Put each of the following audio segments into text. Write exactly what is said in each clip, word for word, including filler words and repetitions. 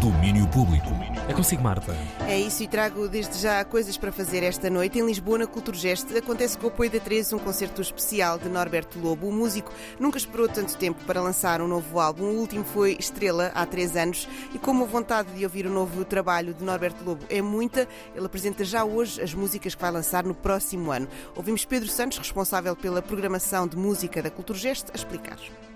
Domínio Público. É consigo, Marta. É isso, e trago desde já coisas para fazer esta noite. Em Lisboa, na Culturgest, acontece com o apoio da treze um concerto especial de Norberto Lobo. O músico nunca esperou tanto tempo para lançar um novo álbum. O último foi Estrela, há três anos. E como a vontade de ouvir o novo trabalho de Norberto Lobo é muita, ele apresenta já hoje as músicas que vai lançar no próximo ano. Ouvimos Pedro Santos, responsável pela programação de música da Culturgest, a explicar.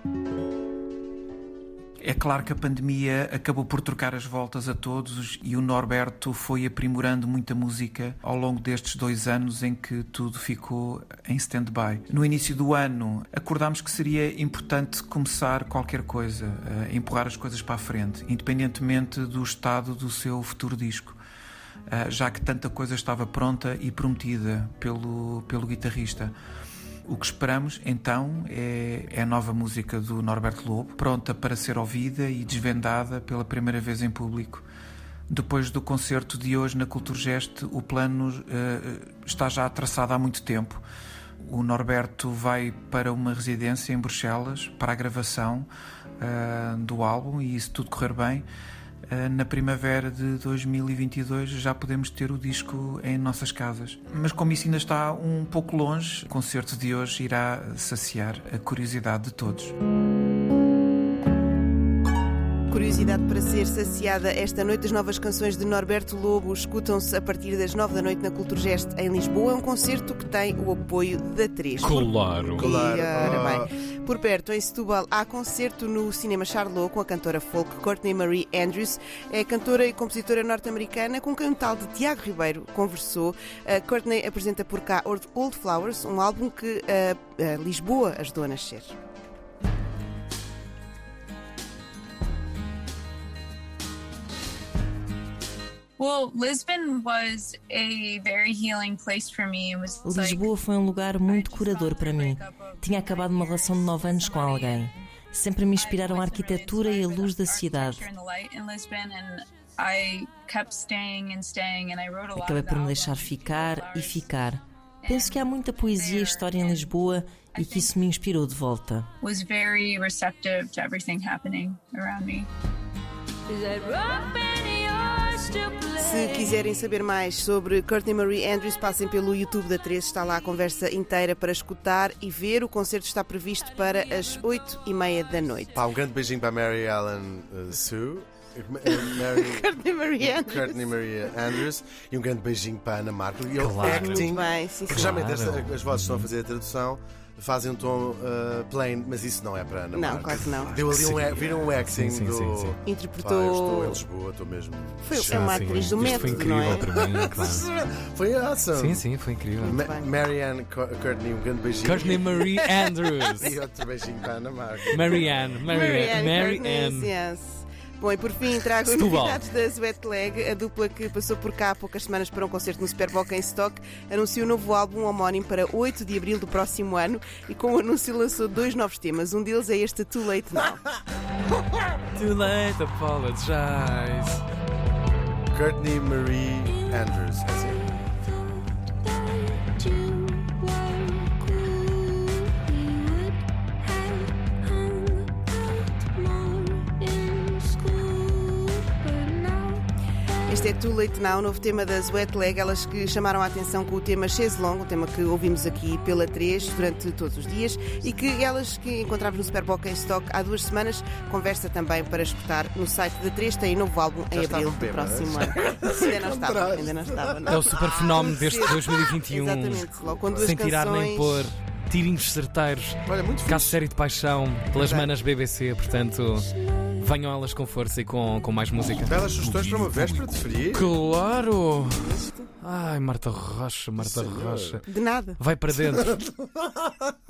É claro que a pandemia acabou por trocar as voltas a todos e o Norberto foi aprimorando muita música ao longo destes dois anos em que tudo ficou em stand-by. No início do ano acordámos que seria importante começar qualquer coisa, empurrar as coisas para a frente, independentemente do estado do seu futuro disco, já que tanta coisa estava pronta e prometida pelo, pelo guitarrista. O que esperamos, então, é, é a nova música do Norberto Lobo, pronta para ser ouvida e desvendada pela primeira vez em público. Depois do concerto de hoje na Culturgest, o plano uh, está já traçado há muito tempo. O Norberto vai para uma residência em Bruxelas para a gravação uh, do álbum e, se tudo correr bem, na primavera de dois mil e vinte e dois já podemos ter o disco em nossas casas. Mas como isso ainda está um pouco longe, o concerto de hoje irá saciar a curiosidade de todos. Curiosidade para ser saciada esta noite. As novas canções de Norberto Lobo escutam-se a partir das nove da noite na Culturgest em Lisboa. É um concerto que tem o apoio da três. Claro. Claro. Ora bem. Por perto, em Setúbal, há concerto no Cinema Charlot com a cantora folk Courtney Marie Andrews. É cantora e compositora norte-americana com quem o tal de Tiago Ribeiro conversou. A Courtney apresenta por cá Old Flowers, um álbum que a, a Lisboa ajudou a nascer. Well, Lisbon was a very healing place for me. It was like, Lisboa foi um lugar muito curador para mim. Tinha acabado uma relação de nove anos com alguém. Sempre me inspiraram a arquitetura e a luz da cidade. Acabei por me deixar ficar e ficar. Penso que há muita poesia e história em Lisboa e que isso me inspirou de volta. Was very receptive to everything happening around me. Se quiserem saber mais sobre Courtney Marie Andrews, passem pelo YouTube da treze, está lá a conversa inteira para escutar e ver. O concerto está previsto para as oito e meia da noite. Pá, um grande beijinho para a Mary Ellen uh, Sue. Mary, Courtney Marie Andrews. Courtney Marie Andrews e um grande beijinho para a Ana Marco. E claro. acting, Muito bem, sim, porque claro. geralmente as vozes estão a fazer a tradução, fazem um tom uh, plain, mas isso não é para a Ana Não, Marco. claro que não. Deu ali um, viram um acting Sim, sim, do... sim, sim. Interpretou- Pá, eu estou em Lisboa, estou mesmo... Foi chato. uma Sim, atriz do isto método, foi incrível não é? para mim, claro. Foi awesome. Sim, sim, foi incrível. Ma- bem. Marianne Co- Courtney, um grande beijinho. Courtney Marie Andrews. E outro beijinho para a Ana Marco. Marianne, Marianne, Marianne Marianne. Courtney, yes. Bom, e por fim trago Setúbal. novidades da Sweat Leg, a dupla que passou por cá há poucas semanas para um concerto no Superboc em Stock, anunciou um novo álbum homónimo para oito de abril do próximo ano e com o anúncio lançou dois novos temas. Um deles é este Too Late Now. Too late, apologize. Courtney Marie Andrews. É assim. Este é Too Late Now, novo tema da Sweat Leg, elas que chamaram a atenção com o tema Chaise Longue, um tema que ouvimos aqui pela três durante todos os dias e que elas que encontramos no Superboc em Stock há duas semanas, conversa também para escutar no site da três, tem novo álbum Já em abril estavam do bêbadas? próximo ano. Ainda não estava, ainda não estava. Não. É o super fenómeno deste dois mil e vinte e um. Exatamente, logo com duas Sem tirar canções. nem pôr. Tirinhos certeiros. Olha, muito Caso fixe. série de paixão pelas Verdade. manas B B C, portanto, venham elas com força e com, com mais música. Belas sugestões para uma véspera de frio. Claro! Ai, Marta Rocha, Marta Senhor. Rocha. De nada. Vai para dentro.